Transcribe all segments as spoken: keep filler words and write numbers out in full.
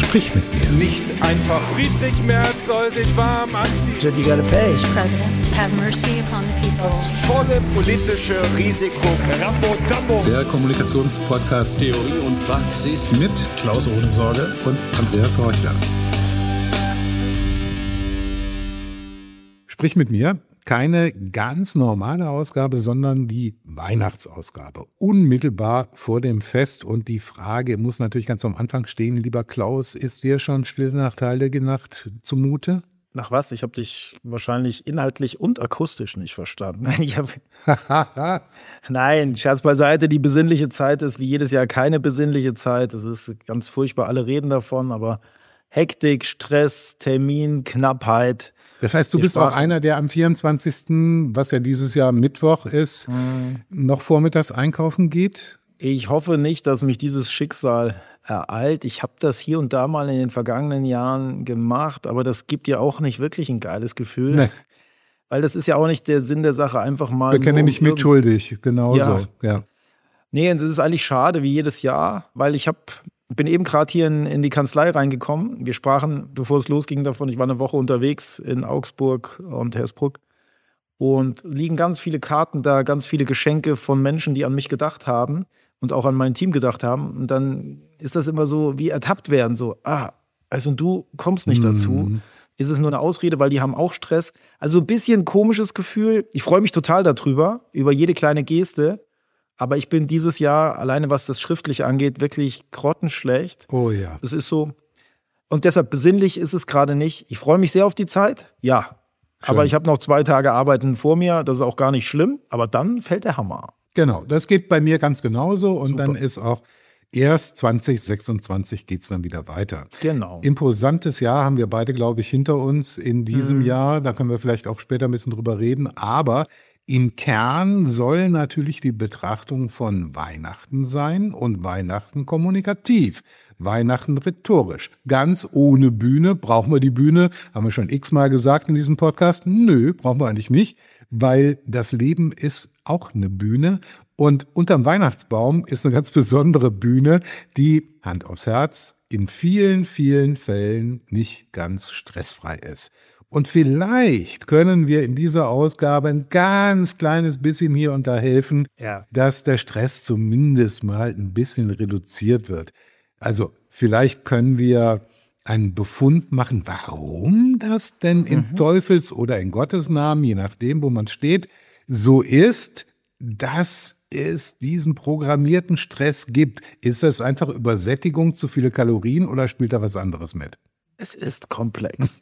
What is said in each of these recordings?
Sprich mit mir. Nicht einfach Friedrich Merz soll sich warm anziehen. You gotta pay. Mister President, have mercy upon the people. Das volle politische Risiko. Rambo Zambo. Der Kommunikationspodcast Theorie und Praxis. mit Klaus Ohnesorge und Andreas Horchler. Sprich mit mir. Keine ganz normale Ausgabe, sondern die Weihnachtsausgabe. Unmittelbar vor dem Fest. Und die Frage muss natürlich ganz am Anfang stehen, lieber Klaus, ist dir schon Stille Nacht, Heilige Nacht zumute? Nach was? Ich habe dich wahrscheinlich inhaltlich und akustisch nicht verstanden. Nein, ich hab Nein, Scherz beiseite, die besinnliche Zeit ist wie jedes Jahr keine besinnliche Zeit. Es ist ganz furchtbar, alle reden davon, aber Hektik, Stress, Termin, Knappheit. Das heißt, du Wir bist sprachen- auch einer, der am vierundzwanzigsten, was ja dieses Jahr Mittwoch ist, Mhm. noch vormittags einkaufen geht? Ich hoffe nicht, dass mich dieses Schicksal ereilt. Ich habe das hier und da mal in den vergangenen Jahren gemacht, aber das gibt ja auch nicht wirklich ein geiles Gefühl. Nee. Weil das ist ja auch nicht der Sinn der Sache, einfach mal. Bekenne nur mich irgend- mitschuldig, genauso. Ja. Nee, und das ist eigentlich schade, wie jedes Jahr, weil ich hab, bin eben gerade hier in, in die Kanzlei reingekommen. Wir sprachen, bevor es losging, davon, ich war eine Woche unterwegs in Augsburg und Hersbruck. Und liegen ganz viele Karten da, ganz viele Geschenke von Menschen, die an mich gedacht haben und auch an mein Team gedacht haben. Und dann ist das immer so wie ertappt werden, so, ah, also und du kommst nicht dazu. Mhm. Ist es nur eine Ausrede, weil die haben auch Stress. Also ein bisschen komisches Gefühl. Ich freue mich total darüber, über jede kleine Geste. Aber ich bin dieses Jahr, alleine was das Schriftliche angeht, wirklich grottenschlecht. Oh ja. Es ist so. Und deshalb besinnlich ist es gerade nicht. Ich freue mich sehr auf die Zeit. Ja. Schön. Aber ich habe noch zwei Tage Arbeiten vor mir. Das ist auch gar nicht schlimm. Aber dann fällt der Hammer. Genau, das geht bei mir ganz genauso. Und Super. dann ist auch erst zwanzig sechsundzwanzig geht es dann wieder weiter. Genau. Imposantes Jahr haben wir beide, glaube ich, hinter uns in diesem Mhm. Jahr. Da können wir vielleicht auch später ein bisschen drüber reden. Aber im Kern soll natürlich die Betrachtung von Weihnachten sein und Weihnachten kommunikativ. Weihnachten rhetorisch. Ganz ohne Bühne. Brauchen wir die Bühne? Haben wir schon x-mal gesagt in diesem Podcast? Nö, brauchen wir eigentlich nicht, weil das Leben ist auch eine Bühne. Und unterm Weihnachtsbaum ist eine ganz besondere Bühne, die, Hand aufs Herz, in vielen, vielen Fällen nicht ganz stressfrei ist. Und vielleicht können wir in dieser Ausgabe ein ganz kleines bisschen hier und da helfen, Ja. dass der Stress zumindest mal ein bisschen reduziert wird. Also vielleicht können wir einen Befund machen, warum das denn in Teufels- oder in Gottes Namen, je nachdem, wo man steht, so ist, dass es diesen programmierten Stress gibt. Ist das einfach Übersättigung, zu viele Kalorien oder spielt da was anderes mit? Es ist komplex.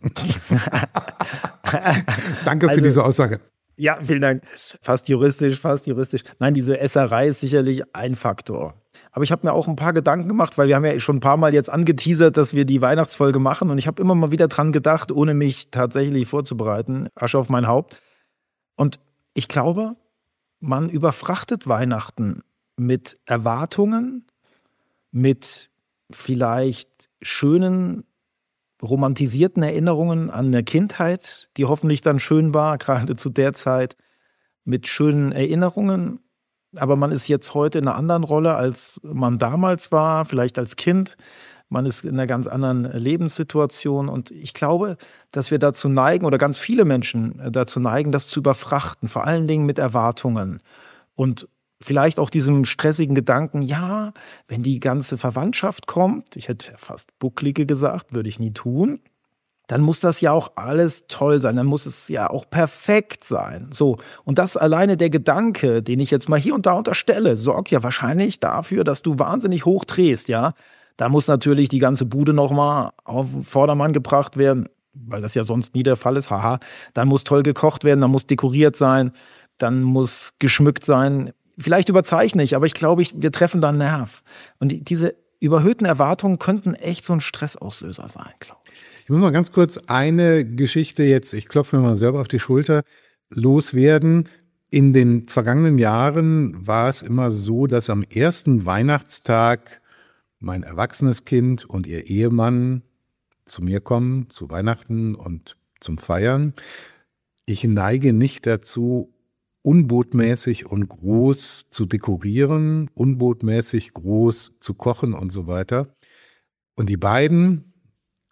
Danke für Also- diese Aussage. Ja, vielen Dank. Fast juristisch, fast juristisch. Nein, diese Esserei ist sicherlich ein Faktor. Aber ich habe mir auch ein paar Gedanken gemacht, weil wir haben ja schon ein paar Mal jetzt angeteasert, dass wir die Weihnachtsfolge machen. Und ich habe immer mal wieder dran gedacht, ohne mich tatsächlich vorzubereiten. Asche auf mein Haupt. Und ich glaube, man überfrachtet Weihnachten mit Erwartungen, mit vielleicht schönen, romantisierten Erinnerungen an eine Kindheit, die hoffentlich dann schön war, gerade zu der Zeit, mit schönen Erinnerungen. Aber man ist jetzt heute in einer anderen Rolle, als man damals war, vielleicht als Kind. Man ist in einer ganz anderen Lebenssituation. Und ich glaube, dass wir dazu neigen, oder ganz viele Menschen dazu neigen, das zu überfrachten, vor allen Dingen mit Erwartungen. Und vielleicht auch diesem stressigen Gedanken, ja, wenn die ganze Verwandtschaft kommt, ich hätte fast Bucklige gesagt, würde ich nie tun, dann muss das ja auch alles toll sein, dann muss es ja auch perfekt sein. So, und das alleine der Gedanke, den ich jetzt mal hier und da unterstelle, sorgt ja wahrscheinlich dafür, dass du wahnsinnig hoch drehst, ja. Da muss natürlich die ganze Bude nochmal auf den Vordermann gebracht werden, weil das ja sonst nie der Fall ist, haha. Dann muss toll gekocht werden, dann muss dekoriert sein, dann muss geschmückt sein. Vielleicht überzeichne ich, aber ich glaube, ich, wir treffen da einen Nerv. Und die, diese überhöhten Erwartungen könnten echt so ein Stressauslöser sein, glaube ich. Ich muss mal ganz kurz eine Geschichte jetzt, ich klopfe mir mal selber auf die Schulter, loswerden. In den vergangenen Jahren war es immer so, dass am ersten Weihnachtstag mein erwachsenes Kind und ihr Ehemann zu mir kommen, zu Weihnachten und zum Feiern. Ich neige nicht dazu, unbotmäßig und groß zu dekorieren, unbotmäßig groß zu kochen und so weiter. Und die beiden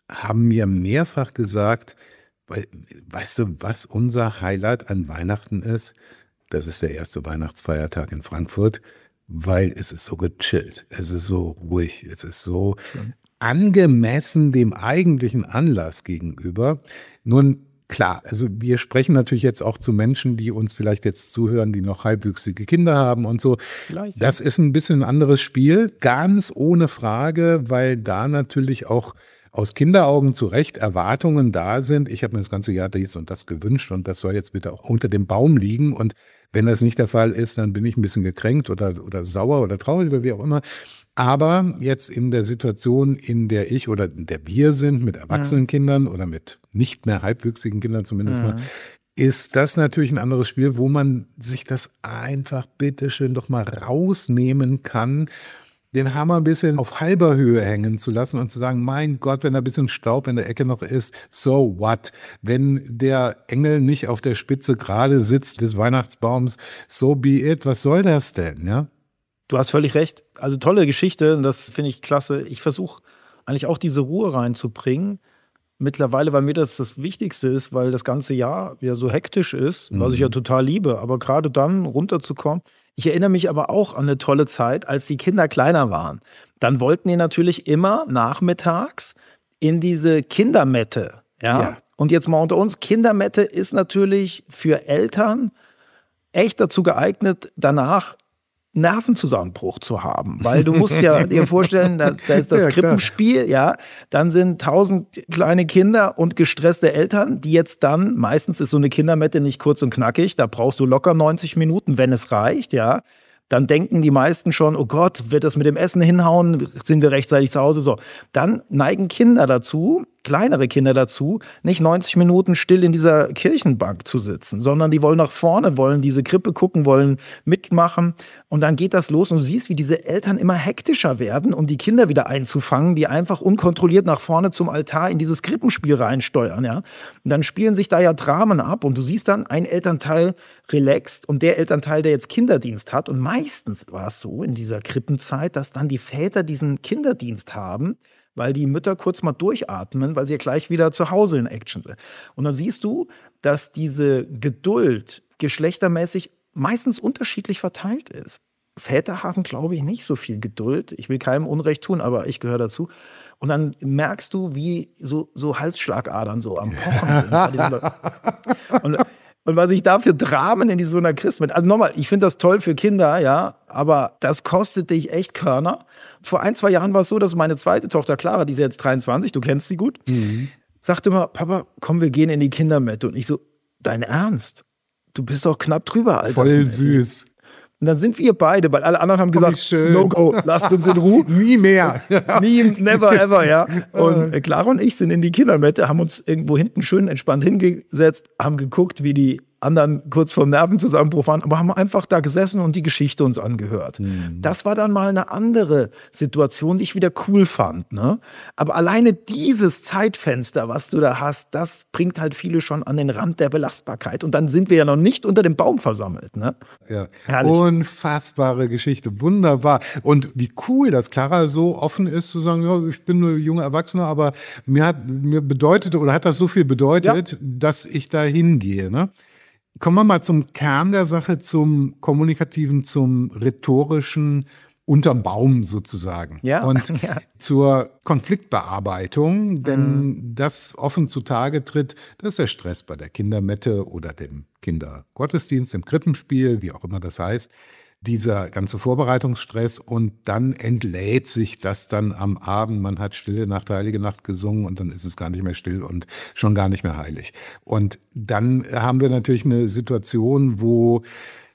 haben mir mehrfach gesagt, wei weißt du, was unser Highlight an Weihnachten ist? Das ist der erste Weihnachtsfeiertag in Frankfurt, weil es ist so gechillt, es ist so ruhig, es ist so Schön. angemessen dem eigentlichen Anlass gegenüber. Nun klar, also wir sprechen natürlich jetzt auch zu Menschen, die uns vielleicht jetzt zuhören, die noch halbwüchsige Kinder haben und so. Vielleicht, ja. Das ist ein bisschen ein anderes Spiel, ganz ohne Frage, weil da natürlich auch aus Kinderaugen zu Recht Erwartungen da sind. Ich habe mir das ganze Jahr dies und das gewünscht und das soll jetzt bitte auch unter dem Baum liegen. Und wenn das nicht der Fall ist, dann bin ich ein bisschen gekränkt oder, oder sauer oder traurig oder wie auch immer. Aber jetzt in der Situation, in der ich oder in der wir sind, mit erwachsenen Kindern oder mit nicht mehr halbwüchsigen Kindern zumindest mal, ist das natürlich ein anderes Spiel, wo man sich das einfach bitteschön doch mal rausnehmen kann, den Hammer ein bisschen auf halber Höhe hängen zu lassen und zu sagen, mein Gott, wenn da ein bisschen Staub in der Ecke noch ist, so what? Wenn der Engel nicht auf der Spitze gerade sitzt des Weihnachtsbaums, so be it, was soll das denn, ja? Du hast völlig recht. Also tolle Geschichte, das finde ich klasse. Ich versuche eigentlich auch diese Ruhe reinzubringen. Mittlerweile, weil mir das das Wichtigste ist, weil das ganze Jahr ja so hektisch ist, was Mhm. ich ja total liebe. Aber gerade dann runterzukommen. Ich erinnere mich aber auch an eine tolle Zeit, als die Kinder kleiner waren. Dann wollten die natürlich immer nachmittags in diese Kindermette. Ja? Ja. Und jetzt mal unter uns, Kindermette ist natürlich für Eltern echt dazu geeignet, danach Nervenzusammenbruch zu haben. Weil du musst ja dir vorstellen, da, da ist das Ja, klar. Krippenspiel, ja, dann sind tausend kleine Kinder und gestresste Eltern, die jetzt dann, meistens ist so eine Kindermette nicht kurz und knackig, da brauchst du locker neunzig Minuten, wenn es reicht, ja. Dann denken die meisten schon, oh Gott, wird das mit dem Essen hinhauen? Sind wir rechtzeitig zu Hause? So. Dann neigen Kinder dazu, kleinere Kinder dazu, nicht neunzig Minuten still in dieser Kirchenbank zu sitzen, sondern die wollen nach vorne, wollen diese Krippe gucken, wollen mitmachen. Und dann geht das los und du siehst, wie diese Eltern immer hektischer werden, um die Kinder wieder einzufangen, die einfach unkontrolliert nach vorne zum Altar in dieses Krippenspiel reinsteuern. Ja? Und dann spielen sich da ja Dramen ab und du siehst dann ein Elternteil relaxed und der Elternteil, der jetzt Kinderdienst hat. Und meistens war es so in dieser Krippenzeit, dass dann die Väter diesen Kinderdienst haben, weil die Mütter kurz mal durchatmen, weil sie ja gleich wieder zu Hause in Action sind. Und dann siehst du, dass diese Geduld geschlechtermäßig meistens unterschiedlich verteilt ist. Väter haben, glaube ich, nicht so viel Geduld. Ich will keinem Unrecht tun, aber ich gehöre dazu. Und dann merkst du, wie so, so Halsschlagadern so am Pochen sind. bei diesen Leuten. Und, und was ich da für Dramen in so einer Christmas, also nochmal, ich finde das toll für Kinder, ja, aber das kostet dich echt Körner. Vor ein, zwei Jahren war es so, dass meine zweite Tochter Clara, die ist jetzt dreiundzwanzig, du kennst sie gut, Mhm. sagte immer, Papa, komm, wir gehen in die Kindermette. Und ich so, dein Ernst? Du bist doch knapp drüber, Alter. Voll süß. Und dann sind wir beide, weil alle anderen haben Oh, wie gesagt, schön. no go, lasst uns in Ruhe. Nie mehr. Nie, never ever, ja. Und äh, Clara und ich sind in die Kindermette, haben uns irgendwo hinten schön entspannt hingesetzt, haben geguckt, wie die anderen kurz vorm Nervenzusammenbruch waren, aber haben einfach da gesessen und die Geschichte uns angehört. Mhm. Das war dann mal eine andere Situation, die ich wieder cool fand. Ne? Aber alleine dieses Zeitfenster, was du da hast, das bringt halt viele schon an den Rand der Belastbarkeit. Und dann sind wir ja noch nicht unter dem Baum versammelt. Ne? Ja. Herrlich. Unfassbare Geschichte, wunderbar. Und wie cool, dass Clara so offen ist zu sagen, ja, ich bin nur junge Erwachsene, aber mir hat mir bedeutete oder hat das so viel bedeutet, dass ich da hingehe. Ne? Kommen wir mal zum Kern der Sache, zum Kommunikativen, zum Rhetorischen unterm Baum sozusagen. Ja. Und Ja. zur Konfliktbearbeitung, denn das offen zutage tritt, das ist der Stress bei der Kindermette oder dem Kindergottesdienst, dem Krippenspiel, wie auch immer das heißt, dieser ganze Vorbereitungsstress und dann entlädt sich das dann am Abend. Man hat Stille Nacht, Heilige Nacht gesungen und dann ist es gar nicht mehr still und schon gar nicht mehr heilig. Und dann haben wir natürlich eine Situation, wo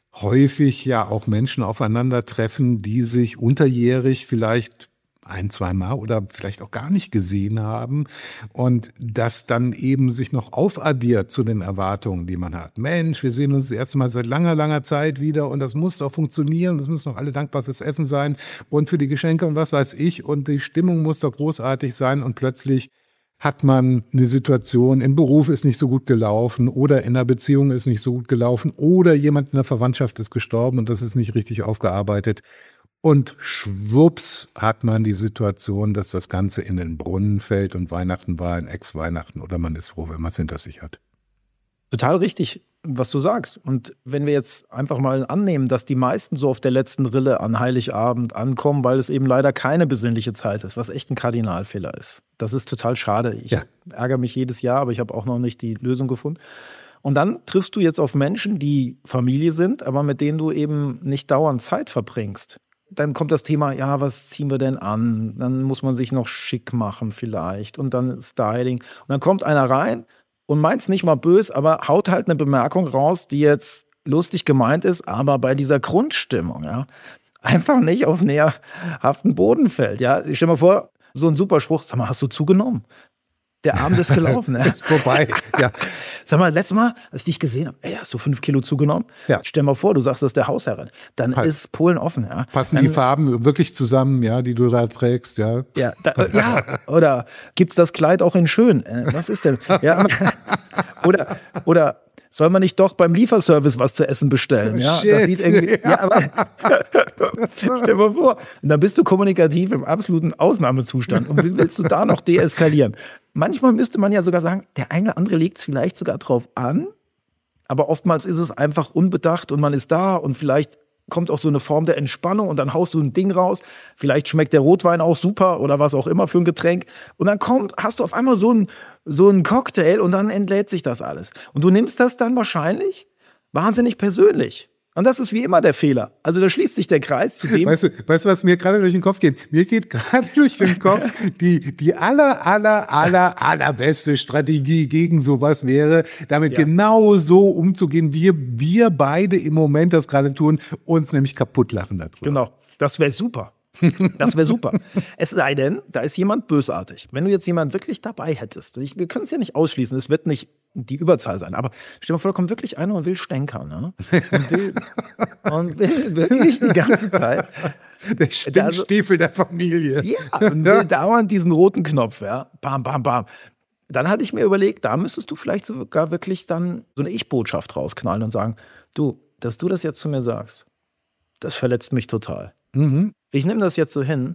häufig ja auch Menschen aufeinandertreffen, die sich unterjährig vielleicht ein, zweimal oder vielleicht auch gar nicht gesehen haben und das dann eben sich noch aufaddiert zu den Erwartungen, die man hat. Mensch, wir sehen uns das erste Mal seit langer, langer Zeit wieder und das muss doch funktionieren, es müssen doch alle dankbar fürs Essen sein und für die Geschenke und was weiß ich und die Stimmung muss doch großartig sein und plötzlich hat man eine Situation, im Beruf ist nicht so gut gelaufen oder in der Beziehung ist nicht so gut gelaufen oder jemand in der Verwandtschaft ist gestorben und das ist nicht richtig aufgearbeitet. Und schwupps hat man die Situation, dass das Ganze in den Brunnen fällt und Weihnachten war ein Ex-Weihnachten oder man ist froh, wenn man es hinter sich hat. Total richtig, was du sagst. Und wenn wir jetzt einfach mal annehmen, dass die meisten so auf der letzten Rille an Heiligabend ankommen, weil es eben leider keine besinnliche Zeit ist, was echt ein Kardinalfehler ist. Das ist total schade. Ich Ja. ärgere mich jedes Jahr, aber ich habe auch noch nicht die Lösung gefunden. Und dann triffst du jetzt auf Menschen, die Familie sind, aber mit denen du eben nicht dauernd Zeit verbringst. Dann kommt das Thema, ja, was ziehen wir denn an? Dann muss man sich noch schick machen vielleicht und dann Styling. Und dann kommt einer rein und meint's nicht mal böse, aber haut halt eine Bemerkung raus, die jetzt lustig gemeint ist, aber bei dieser Grundstimmung, ja, einfach nicht auf nährhaften Boden fällt. Ja, ich stell mal vor, so ein super Spruch, sag mal, hast du zugenommen? Der Abend ist gelaufen. Ja. Ist vorbei. Ja. Sag mal, letztes Mal, als ich dich gesehen habe, ey, hast du fünf Kilo zugenommen? Ja. Stell mal vor, du sagst, das ist der Hausherrin. Dann Halt. ist Polen offen. Ja. Passen Dann, die Farben wirklich zusammen, ja, die du da trägst, ja? Ja, da, ja, oder gibt's das Kleid auch in schön? Äh, was ist denn? Ja, oder, oder soll man nicht doch beim Lieferservice was zu essen bestellen? Ja, Shit. das sieht irgendwie. Ja, aber stell dir mal vor, und dann bist du kommunikativ im absoluten Ausnahmezustand. Und wie willst du da noch deeskalieren? Manchmal müsste man ja sogar sagen, der eine oder andere legt es vielleicht sogar drauf an, aber oftmals ist es einfach unbedacht und man ist da und vielleicht kommt auch so eine Form der Entspannung und dann haust du ein Ding raus. Vielleicht schmeckt der Rotwein auch super oder was auch immer für ein Getränk. Und dann kommt, hast du auf einmal so einen so einen Cocktail und dann entlädt sich das alles. Und du nimmst das dann wahrscheinlich wahnsinnig persönlich. Und das ist wie immer der Fehler. Also da schließt sich der Kreis zu dem. Weißt du, weißt du, was mir gerade durch den Kopf geht? Mir geht gerade durch den Kopf, die, die aller, aller, aller, allerbeste Strategie gegen sowas wäre, damit Ja. genau so umzugehen, wie wir beide im Moment das gerade tun, uns nämlich kaputt lachen darüber. Genau, das wäre super. Das wäre super. Es sei denn, da ist jemand bösartig. Wenn du jetzt jemanden wirklich dabei hättest, ich, wir können es ja nicht ausschließen, es wird nicht die Überzahl sein, aber stell dir mal vor, da kommt wirklich einer und will stänkern, ne? Und will, und will wirklich die ganze Zeit. Der Stinkstiefel der Familie. Ja, und will dauernd diesen roten Knopf, ja. Bam, bam, bam. Dann hatte ich mir überlegt, da müsstest du vielleicht sogar wirklich dann so eine Ich-Botschaft rausknallen und sagen, du, dass du das jetzt zu mir sagst, das verletzt mich total. Mhm. Ich nehme das jetzt so hin,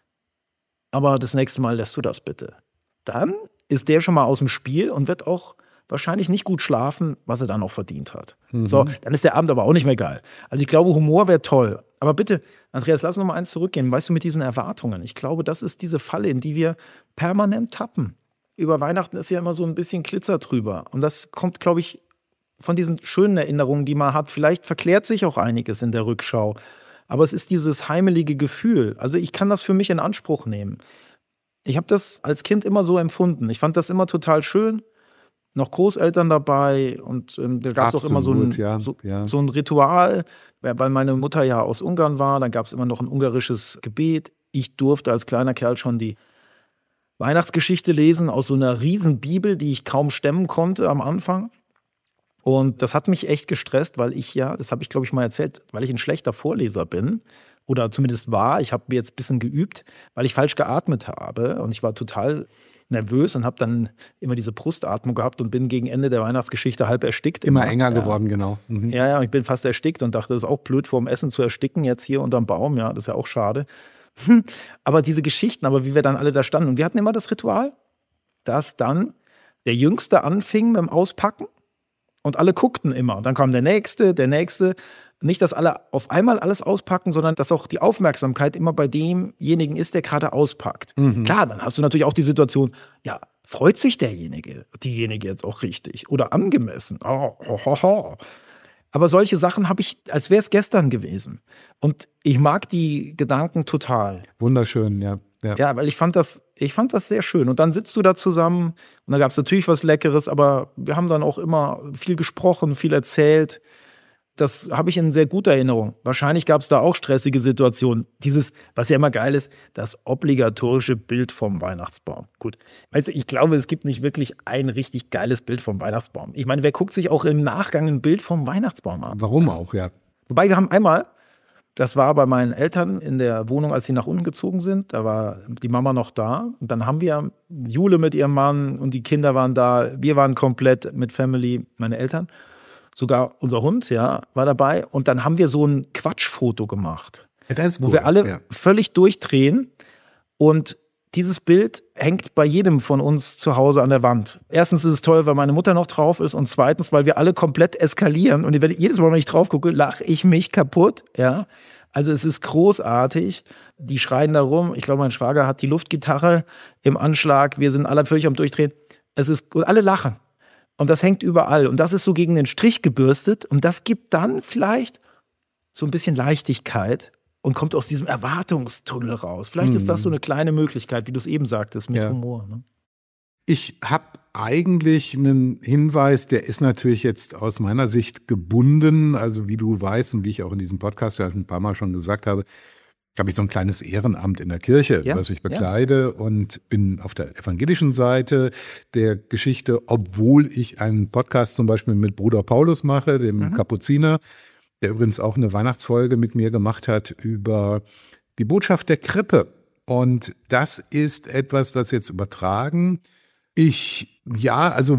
aber das nächste Mal lässt du das bitte. Dann ist der schon mal aus dem Spiel und wird auch wahrscheinlich nicht gut schlafen, was er dann auch verdient hat. Mhm. So, dann ist der Abend aber auch nicht mehr geil. Also ich glaube, Humor wäre toll. Aber bitte, Andreas, lass noch mal eins zurückgehen. Weißt du, mit diesen Erwartungen, ich glaube, das ist diese Falle, in die wir permanent tappen. Über Weihnachten ist ja immer so ein bisschen Glitzer drüber. Und das kommt, glaube ich, von diesen schönen Erinnerungen, die man hat. Vielleicht verklärt sich auch einiges in der Rückschau. Aber es ist dieses heimelige Gefühl. Also ich kann das für mich in Anspruch nehmen. Ich habe das als Kind immer so empfunden. Ich fand das immer total schön. Noch Großeltern dabei und ähm, da gab es auch immer so ein, Absolut, ja, so, ja. so ein Ritual, weil meine Mutter ja aus Ungarn war. Dann gab es immer noch ein ungarisches Gebet. Ich durfte als kleiner Kerl schon die Weihnachtsgeschichte lesen aus so einer riesen Bibel, die ich kaum stemmen konnte am Anfang. Und das hat mich echt gestresst, weil ich ja, das habe ich glaube ich mal erzählt, weil ich ein schlechter Vorleser bin oder zumindest war. Ich habe jetzt ein bisschen geübt, weil ich falsch geatmet habe und ich war total nervös und habe dann immer diese Brustatmung gehabt und bin gegen Ende der Weihnachtsgeschichte halb erstickt. Immer enger ja. geworden, genau. Mhm. Ja, ja, ich bin fast erstickt und dachte, das ist auch blöd, vor dem Essen zu ersticken, jetzt hier unterm Baum. Ja, das ist ja auch schade. Aber diese Geschichten, aber wie wir dann alle da standen. Und wir hatten immer das Ritual, dass dann der Jüngste anfing mit dem Auspacken. Und alle guckten immer. Und dann kam der Nächste, der Nächste. Nicht, dass alle auf einmal alles auspacken, sondern dass auch die Aufmerksamkeit immer bei demjenigen ist, der gerade auspackt. Mhm. Klar, dann hast du natürlich auch die Situation, ja, freut sich derjenige, diejenige jetzt auch richtig oder angemessen. Oh, oh, oh, oh. Aber solche Sachen habe ich, als wäre es gestern gewesen. Und ich mag die Gedanken total. Wunderschön, ja. Ja. Ja, weil ich fand das, ich fand das sehr schön. Und dann sitzt du da zusammen und da gab es natürlich was Leckeres, aber wir haben dann auch immer viel gesprochen, viel erzählt. Das habe ich in sehr guter Erinnerung. Wahrscheinlich gab es da auch stressige Situationen. Dieses, was ja immer geil ist, das obligatorische Bild vom Weihnachtsbaum. Gut, weißt du, ich glaube, es gibt nicht wirklich ein richtig geiles Bild vom Weihnachtsbaum. Ich meine, wer guckt sich auch im Nachgang ein Bild vom Weihnachtsbaum an? Warum auch, ja. Wobei wir haben einmal, das war bei meinen Eltern in der Wohnung, als sie nach unten gezogen sind, da war die Mama noch da. Und dann haben wir Jule mit ihrem Mann und die Kinder waren da. Wir waren komplett mit Family, meine Eltern. Sogar unser Hund, ja, war dabei. Und dann haben wir so ein Quatschfoto gemacht. Ja, das ist wo cool, wir alle ja. völlig durchdrehen und dieses Bild hängt bei jedem von uns zu Hause an der Wand. Erstens ist es toll, weil meine Mutter noch drauf ist und zweitens, weil wir alle komplett eskalieren und wenn ich, jedes Mal, wenn ich drauf gucke, lache ich mich kaputt. Ja? Also es ist großartig. Die schreien da rum. Ich glaube, mein Schwager hat die Luftgitarre im Anschlag. Wir sind alle völlig am Durchdrehen. Es ist, und alle lachen. Und das hängt überall. Und das ist so gegen den Strich gebürstet. Und das gibt dann vielleicht so ein bisschen Leichtigkeit und kommt aus diesem Erwartungstunnel raus. Vielleicht Mhm. ist das so eine kleine Möglichkeit, wie du es eben sagtest, mit Ja. Humor. Ne? Ich habe eigentlich einen Hinweis, der ist natürlich jetzt aus meiner Sicht gebunden. Also wie du weißt und wie ich auch in diesem Podcast ja ein paar Mal schon gesagt habe, habe ich so ein kleines Ehrenamt in der Kirche, Ja, was ich ja. bekleide und bin auf der evangelischen Seite der Geschichte, obwohl ich einen Podcast zum Beispiel mit Bruder Paulus mache, dem Mhm. Kapuziner, der übrigens auch eine Weihnachtsfolge mit mir gemacht hat über die Botschaft der Krippe. Und das ist etwas, was jetzt übertragen. Ich, ja, also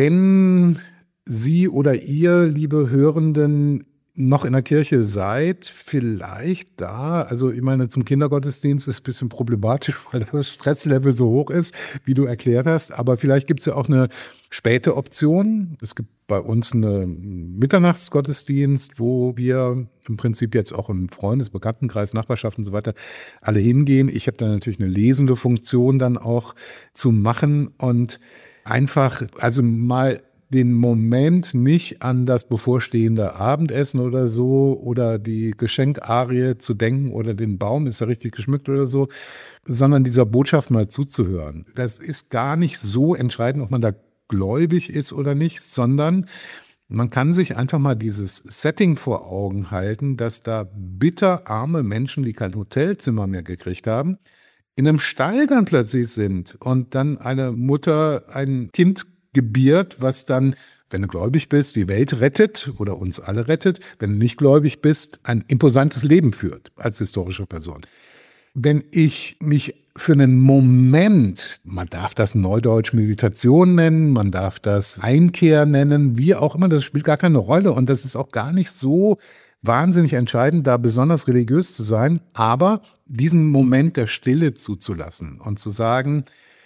wenn Sie oder ihr, liebe Hörenden, noch in der Kirche seid, vielleicht da, also ich meine, zum Kindergottesdienst ist ein bisschen problematisch, weil das Stresslevel so hoch ist, wie du erklärt hast, aber vielleicht gibt es ja auch eine späte Option. Es gibt bei uns einen Mitternachtsgottesdienst, wo wir im Prinzip jetzt auch im Freundes-, Bekanntenkreis, Nachbarschaft und so weiter alle hingehen. Ich habe da natürlich eine lesende Funktion dann auch zu machen und einfach, also mal den Moment nicht an das bevorstehende Abendessen oder so oder die Geschenkarie zu denken oder den Baum, ist er richtig geschmückt oder so, sondern dieser Botschaft mal zuzuhören. Das ist gar nicht so entscheidend, ob man da gläubig ist oder nicht, sondern man kann sich einfach mal dieses Setting vor Augen halten, dass da bitterarme Menschen, die kein Hotelzimmer mehr gekriegt haben, in einem Stall dann plötzlich sind und dann eine Mutter ein Kind gebiert, was dann, wenn du gläubig bist, die Welt rettet oder uns alle rettet, wenn du nicht gläubig bist, ein imposantes Leben führt als historische Person. Wenn ich mich für einen Moment, man darf das Neudeutsch Meditation nennen, man darf das Einkehr nennen, wie auch immer, das spielt gar keine Rolle und das ist auch gar nicht so wahnsinnig entscheidend, da besonders religiös zu sein, aber diesen Moment der Stille zuzulassen und zu sagen,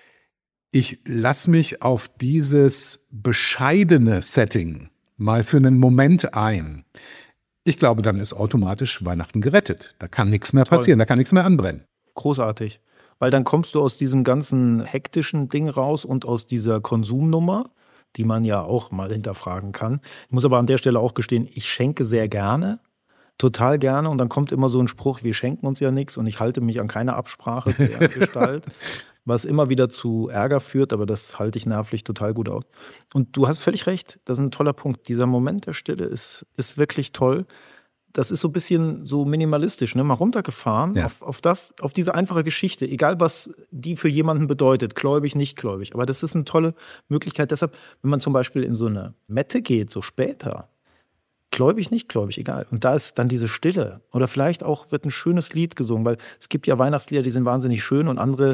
ich lasse mich auf dieses bescheidene Setting mal für einen Moment ein. Ich glaube, dann ist automatisch Weihnachten gerettet. Da kann nichts mehr passieren, da kann nichts mehr anbrennen. Großartig. Weil dann kommst du aus diesem ganzen hektischen Ding raus und aus dieser Konsumnummer, die man ja auch mal hinterfragen kann. Ich muss aber an der Stelle auch gestehen, ich schenke sehr gerne, total gerne. Und dann kommt immer so ein Spruch, wir schenken uns ja nichts und ich halte mich an keine Absprache der Gestalt. Was immer wieder zu Ärger führt, aber das halte ich nervlich total gut aus. Und du hast völlig recht, das ist ein toller Punkt. Dieser Moment der Stille ist, ist wirklich toll. Das ist so ein bisschen so minimalistisch, ne? Mal runtergefahren Ja. auf, auf, das, auf diese einfache Geschichte, egal was die für jemanden bedeutet, gläubig, nicht gläubig. Aber das ist eine tolle Möglichkeit. Deshalb, wenn man zum Beispiel in so eine Mette geht, so später, gläubig, nicht gläubig, egal. Und da ist dann diese Stille. Oder vielleicht auch wird ein schönes Lied gesungen, weil es gibt ja Weihnachtslieder, die sind wahnsinnig schön und andere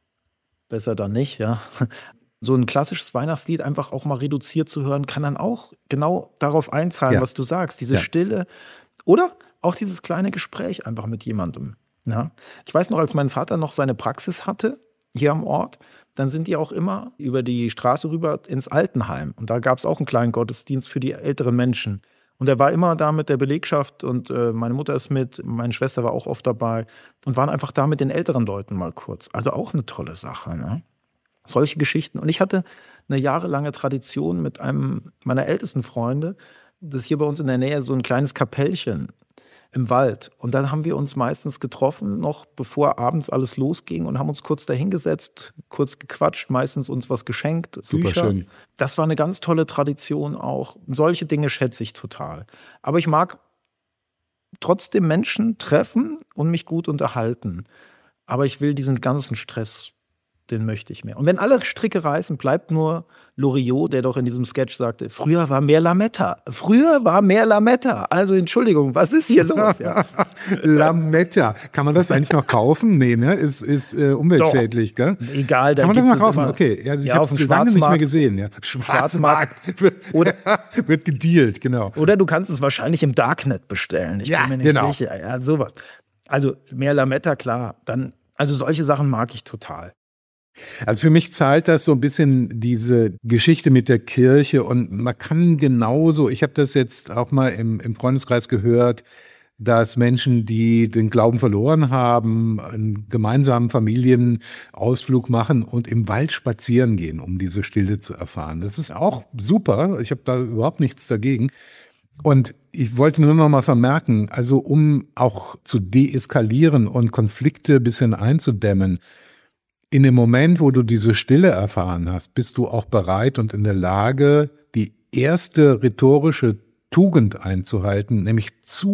besser dann nicht, ja. So ein klassisches Weihnachtslied einfach auch mal reduziert zu hören, kann dann auch genau darauf einzahlen, Ja. was du sagst. Diese Ja. Stille oder auch dieses kleine Gespräch einfach mit jemandem. Ja. Ich weiß noch, als mein Vater noch seine Praxis hatte, hier am Ort, dann sind die auch immer über die Straße rüber ins Altenheim. Und da gab es auch einen kleinen Gottesdienst für die älteren Menschen. Und er war immer da mit der Belegschaft und äh, meine Mutter ist mit, meine Schwester war auch oft dabei und waren einfach da mit den älteren Leuten mal kurz. Also auch eine tolle Sache, ne? Solche Geschichten. Und ich hatte eine jahrelange Tradition mit einem meiner ältesten Freunde, das ist hier bei uns in der Nähe so ein kleines Kapellchen im Wald. Und dann haben wir uns meistens getroffen, noch bevor abends alles losging und haben uns kurz dahingesetzt, kurz gequatscht, meistens uns was geschenkt, Super Bücher. schön. Das war eine ganz tolle Tradition auch. Solche Dinge schätze ich total. Aber ich mag trotzdem Menschen treffen und mich gut unterhalten. Aber ich will diesen ganzen Stress, den möchte ich mehr. Und wenn alle Stricke reißen, bleibt nur Loriot, der doch in diesem Sketch sagte, früher war mehr Lametta. Früher war mehr Lametta. Also Entschuldigung, was ist hier los? Ja. Lametta. Kann man das eigentlich noch kaufen? Nee, ne? Ist, ist äh, umweltschädlich, gell? Egal, da Kann man das gibt noch es kaufen? immer- Okay, ja, ich Ja, habe auf dem es lange nicht mehr Schwarzmarkt. gesehen. Ja. Schwarzmarkt wird, Oder- wird gedealt, genau. Oder du kannst es wahrscheinlich im Darknet bestellen. Ich Ja, bin mir nicht genau. sicher. Ja, sowas. Also mehr Lametta, klar. Dann, also solche Sachen mag ich total. Also für mich zahlt das so ein bisschen diese Geschichte mit der Kirche und man kann genauso, ich habe das jetzt auch mal im, im Freundeskreis gehört, dass Menschen, die den Glauben verloren haben, einen gemeinsamen Familienausflug machen und im Wald spazieren gehen, um diese Stille zu erfahren. Das ist auch super, ich habe da überhaupt nichts dagegen. Und ich wollte nur noch mal vermerken, also um auch zu deeskalieren und Konflikte ein bisschen einzudämmen, in dem Moment, wo du diese Stille erfahren hast, bist du auch bereit und in der Lage, die erste rhetorische Tugend einzuhalten, nämlich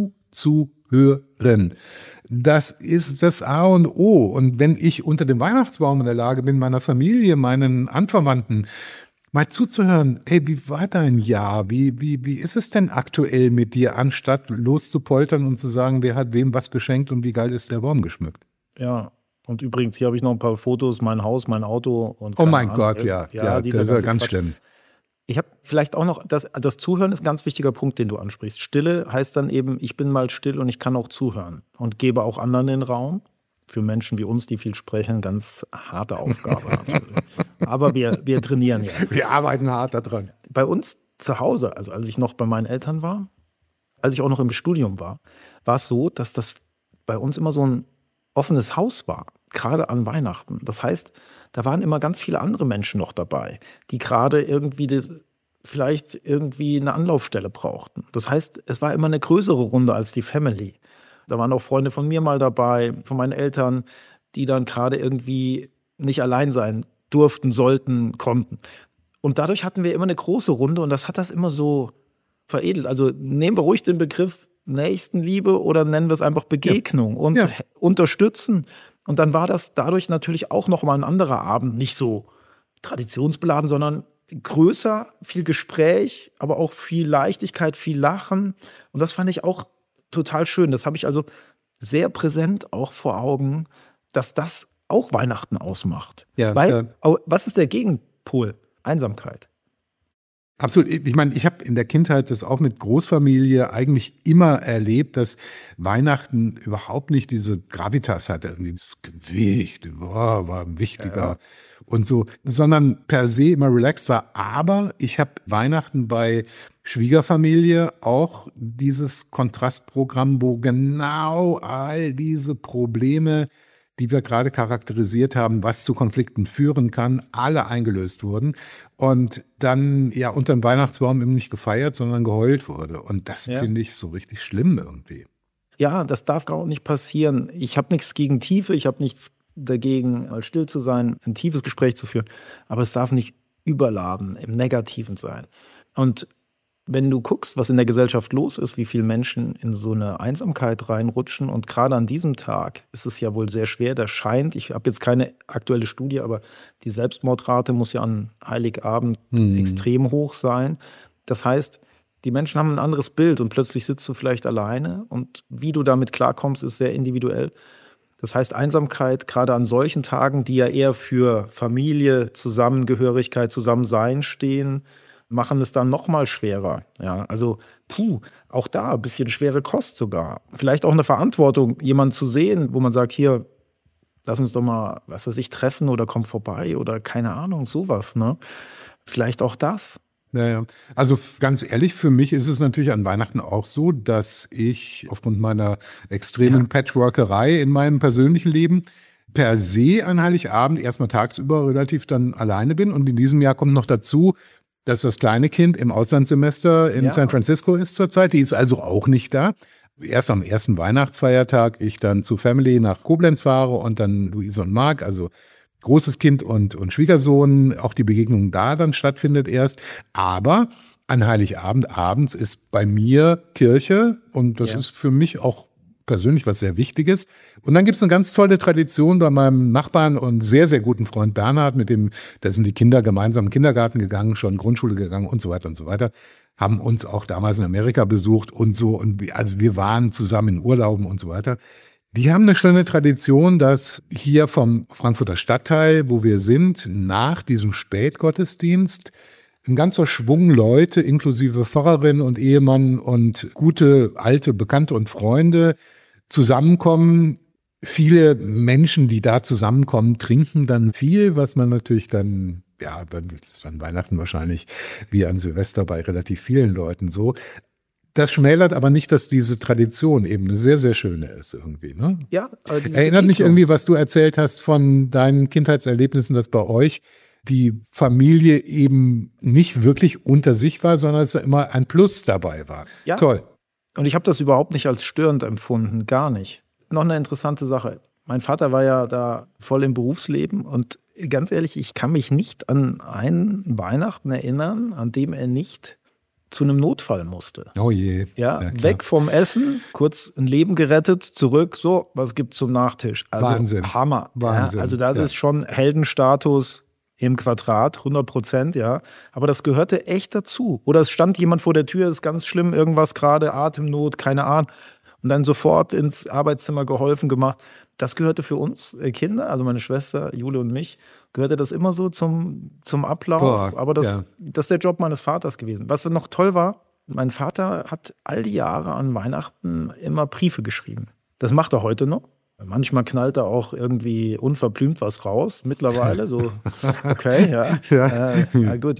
zuzuhören. Das ist das A und O. Und wenn ich unter dem Weihnachtsbaum in der Lage bin, meiner Familie, meinen Anverwandten mal zuzuhören, hey, wie war dein Jahr? Wie, wie, wie ist es denn aktuell mit dir, anstatt loszupoltern und zu sagen, wer hat wem was geschenkt und wie geil ist der Baum geschmückt? Ja. Und übrigens, hier habe ich noch ein paar Fotos, mein Haus, mein Auto. Und oh mein Ahnung. Gott, ja, ja, ja das ist ja ganz Quatsch. schlimm. Ich habe vielleicht auch noch, das, das Zuhören ist ein ganz wichtiger Punkt, den du ansprichst. Stille heißt dann eben, ich bin mal still und ich kann auch zuhören und gebe auch anderen den Raum. Für Menschen wie uns, die viel sprechen, ganz harte Aufgabe natürlich. Aber wir, wir trainieren ja. Wir arbeiten hart daran. Bei uns zu Hause, also als ich noch bei meinen Eltern war, als ich auch noch im Studium war, war es so, dass das bei uns immer so ein offenes Haus war, gerade an Weihnachten. Das heißt, da waren immer ganz viele andere Menschen noch dabei, die gerade irgendwie die, vielleicht irgendwie eine Anlaufstelle brauchten. Das heißt, es war immer eine größere Runde als die Family. Da waren auch Freunde von mir mal dabei, von meinen Eltern, die dann gerade irgendwie nicht allein sein durften, sollten, konnten. Und dadurch hatten wir immer eine große Runde und das hat das immer so veredelt. Also nehmen wir ruhig den Begriff Nächstenliebe oder nennen wir es einfach Begegnung ja. und ja. unterstützen. Und dann war das dadurch natürlich auch nochmal ein anderer Abend, nicht so traditionsbeladen, sondern größer, viel Gespräch, aber auch viel Leichtigkeit, viel Lachen. Und das fand ich auch total schön. Das habe ich also sehr präsent auch vor Augen, dass das auch Weihnachten ausmacht. Ja, Weil, äh, was ist der Gegenpol? Einsamkeit. Absolut. Ich meine, ich habe in der Kindheit das auch mit Großfamilie eigentlich immer erlebt, dass Weihnachten überhaupt nicht diese Gravitas hatte, irgendwie das Gewicht, boah, war wichtiger ja. und so, sondern per se immer relaxed war. Aber ich habe Weihnachten bei Schwiegerfamilie auch dieses Kontrastprogramm, wo genau all diese Probleme, die wir gerade charakterisiert haben, was zu Konflikten führen kann, alle eingelöst wurden und dann ja unter dem Weihnachtsbaum eben nicht gefeiert, sondern geheult wurde. Und das ja. finde ich so richtig schlimm irgendwie. Ja, das darf gar nicht passieren. Ich habe nichts gegen Tiefe, ich habe nichts dagegen, mal still zu sein, ein tiefes Gespräch zu führen, aber es darf nicht überladen, im Negativen sein. Und wenn du guckst, was in der Gesellschaft los ist, wie viele Menschen in so eine Einsamkeit reinrutschen und gerade an diesem Tag ist es ja wohl sehr schwer, da scheint, ich habe jetzt keine aktuelle Studie, aber die Selbstmordrate muss ja an Heiligabend hm. extrem hoch sein. Das heißt, die Menschen haben ein anderes Bild und plötzlich sitzt du vielleicht alleine und wie du damit klarkommst, ist sehr individuell. Das heißt, Einsamkeit, gerade an solchen Tagen, die ja eher für Familie, Zusammengehörigkeit, Zusammensein stehen, machen es dann noch mal schwerer. Ja, also, puh, auch da ein bisschen schwere Kost sogar. Vielleicht auch eine Verantwortung, jemanden zu sehen, wo man sagt, hier, lass uns doch mal, was weiß ich, treffen oder komm vorbei oder keine Ahnung, sowas, ne? Vielleicht auch das. Ja, ja. Also ganz ehrlich, für mich ist es natürlich an Weihnachten auch so, dass ich aufgrund meiner extremen ja. Patchworkerei in meinem persönlichen Leben per se an Heiligabend erstmal tagsüber relativ dann alleine bin. Und in diesem Jahr kommt noch dazu, dass das kleine Kind im Auslandssemester in ja. San Francisco ist zurzeit. Die ist also auch nicht da. Erst am ersten Weihnachtsfeiertag ich dann zu Family nach Koblenz fahre und dann Luise und Marc, also großes Kind und, und Schwiegersohn, auch die Begegnung da dann stattfindet erst. Aber an Heiligabend abends ist bei mir Kirche und das ja. ist für mich auch persönlich was sehr Wichtiges. Und dann gibt es eine ganz tolle Tradition bei meinem Nachbarn und sehr, sehr guten Freund Bernhard, mit dem, da sind die Kinder gemeinsam in den Kindergarten gegangen, schon in Grundschule gegangen und so weiter und so weiter, haben uns auch damals in Amerika besucht und so. Und wir, also wir waren zusammen in Urlauben und so weiter. Die haben eine schöne Tradition, dass hier vom Frankfurter Stadtteil, wo wir sind, nach diesem Spätgottesdienst ein ganzer Schwung Leute, inklusive Pfarrerin und Ehemann und gute, alte Bekannte und Freunde, zusammenkommen. Viele Menschen, die da zusammenkommen, trinken dann viel, was man natürlich dann, ja, dann ist an Weihnachten wahrscheinlich wie an Silvester bei relativ vielen Leuten so. Das schmälert aber nicht, dass diese Tradition eben eine sehr, sehr schöne ist irgendwie. Ne? Ja, aber diese Erinnert mich Begegnung. irgendwie, was du erzählt hast von deinen Kindheitserlebnissen, dass bei euch die Familie eben nicht wirklich unter sich war, sondern dass da immer ein Plus dabei war. Ja. Toll. Und ich habe das überhaupt nicht als störend empfunden, gar nicht. Noch eine interessante Sache. Mein Vater war ja da voll im Berufsleben und ganz ehrlich, ich kann mich nicht an einen Weihnachten erinnern, an dem er nicht zu einem Notfall musste. Oh je. Ja, Ja, klar. weg vom Essen, kurz ein Leben gerettet, zurück, so, was gibt's zum Nachtisch? Also Wahnsinn. Hammer. Wahnsinn. Ja, also das Ja. ist schon Heldenstatus im Quadrat, hundert Prozent, ja. Aber das gehörte echt dazu. Oder es stand jemand vor der Tür, ist ganz schlimm, irgendwas gerade, Atemnot, keine Ahnung. Und dann sofort ins Arbeitszimmer geholfen gemacht. Das gehörte für uns äh, Kinder, also meine Schwester, Jule und mich, gehörte das immer so zum, zum Ablauf. Boah, Aber das, ja. das ist der Job meines Vaters gewesen. Was noch toll war, mein Vater hat all die Jahre an Weihnachten immer Briefe geschrieben. Das macht er heute noch. Manchmal knallt er auch irgendwie unverblümt was raus, mittlerweile. So, okay, ja. Ja. Äh, ja gut.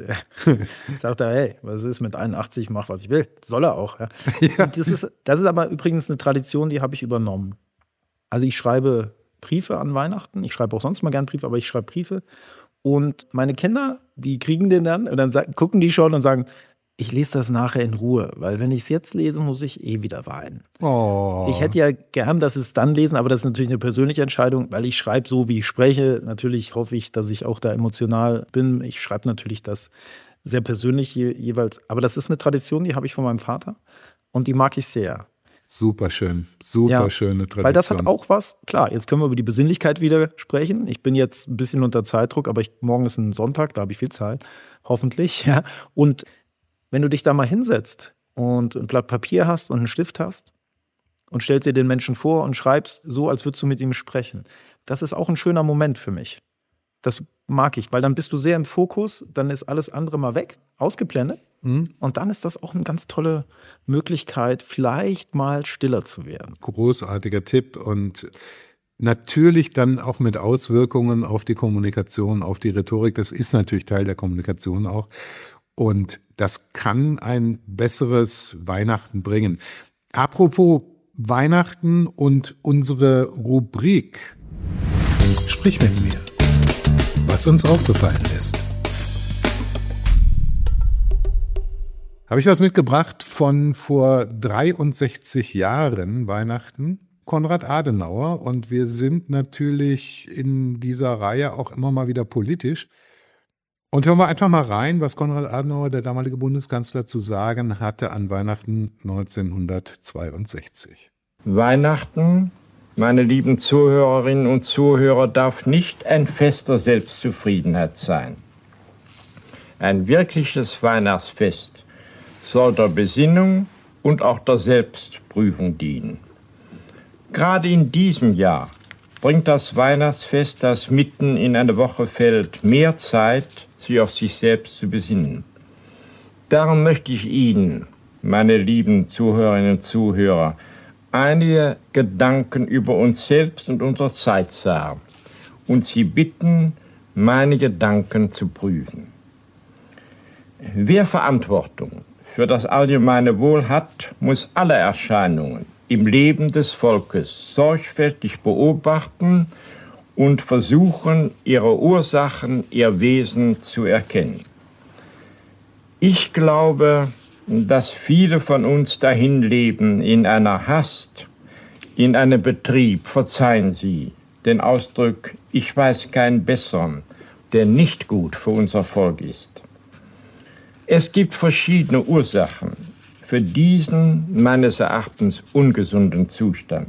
Sagt er, hey, was ist mit einundachtzig, mach was ich will. Soll er auch. Ja. Ja. Das ist, das ist aber übrigens eine Tradition, die habe ich übernommen. Also ich schreibe Briefe an Weihnachten. Ich schreibe auch sonst mal gern Briefe, aber ich schreibe Briefe. Und meine Kinder, die kriegen den dann und dann sagen, gucken die schon und sagen, ich lese das nachher in Ruhe, weil wenn ich es jetzt lese, muss ich eh wieder weinen. Oh. Ich hätte ja gern, dass sie es dann lesen, aber das ist natürlich eine persönliche Entscheidung, weil ich schreibe so, wie ich spreche. Natürlich hoffe ich, dass ich auch da emotional bin. Ich schreibe natürlich das sehr persönlich je, jeweils. Aber das ist eine Tradition, die habe ich von meinem Vater und die mag ich sehr. Super schön, super Ja, schöne Tradition. Weil das hat auch was, klar, jetzt können wir über die Besinnlichkeit wieder sprechen. Ich bin jetzt ein bisschen unter Zeitdruck, aber ich, morgen ist ein Sonntag, da habe ich viel Zeit, hoffentlich. Ja. Und wenn du dich da mal hinsetzt und ein Blatt Papier hast und einen Stift hast und stellst dir den Menschen vor und schreibst so, als würdest du mit ihm sprechen, das ist auch ein schöner Moment für mich. Das mag ich, weil dann bist du sehr im Fokus, dann ist alles andere mal weg, ausgeblendet. Mhm. Und dann ist das auch eine ganz tolle Möglichkeit, vielleicht mal stiller zu werden. Großartiger Tipp und natürlich dann auch mit Auswirkungen auf die Kommunikation, auf die Rhetorik. Das ist natürlich Teil der Kommunikation auch. Und das kann ein besseres Weihnachten bringen. Apropos Weihnachten und unsere Rubrik. Sprich mit mir, was uns aufgefallen ist. Habe ich was mitgebracht von vor dreiundsechzig Jahren Weihnachten? Konrad Adenauer. Und wir sind natürlich in dieser Reihe auch immer mal wieder politisch. Und hören wir einfach mal rein, was Konrad Adenauer, der damalige Bundeskanzler, zu sagen hatte an Weihnachten neunzehnhundertzweiundsechzig. Weihnachten, meine lieben Zuhörerinnen und Zuhörer, darf nicht ein Fest der Selbstzufriedenheit sein. Ein wirkliches Weihnachtsfest soll der Besinnung und auch der Selbstprüfung dienen. Gerade in diesem Jahr bringt das Weihnachtsfest, das mitten in eine Woche fällt, mehr Zeit, sich auf sich selbst zu besinnen. Darum möchte ich Ihnen, meine lieben Zuhörerinnen und Zuhörer, einige Gedanken über uns selbst und unsere Zeit sagen und Sie bitten, meine Gedanken zu prüfen. Wer Verantwortung für das allgemeine Wohl hat, muss alle Erscheinungen im Leben des Volkes sorgfältig beobachten und versuchen, ihre Ursachen, ihr Wesen zu erkennen. Ich glaube, dass viele von uns dahin leben in einer Hast, in einem Betrieb, verzeihen Sie den Ausdruck, ich weiß keinen besseren, der nicht gut für unser Volk ist. Es gibt verschiedene Ursachen für diesen meines Erachtens ungesunden Zustand.